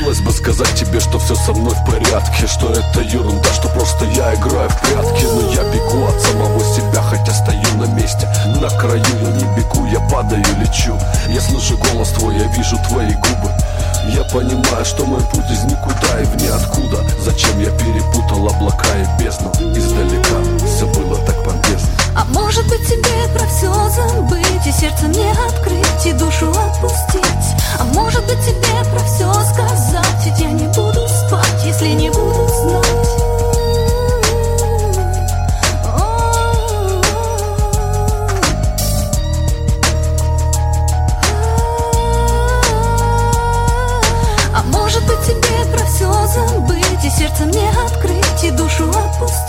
Хотелось бы сказать тебе, что все со мной в порядке, что это ерунда, что просто я играю в прятки. Но я бегу от самого себя, хотя стою на месте. На краю я не бегу, я падаю, лечу. Я слышу голос твой, я вижу твои губы. Я понимаю, что мой путь из никуда и в ниоткуда. Зачем я перепутал облака и бездну? Издалека все было так помпезно. А может быть тебе про все забыть, и сердце мне открыть, и душу отпустить. А может быть тебе про все сказать, ведь я не буду спать, если не буду знать. А может быть тебе про все забыть, и сердце мне открыть, и душу отпустить.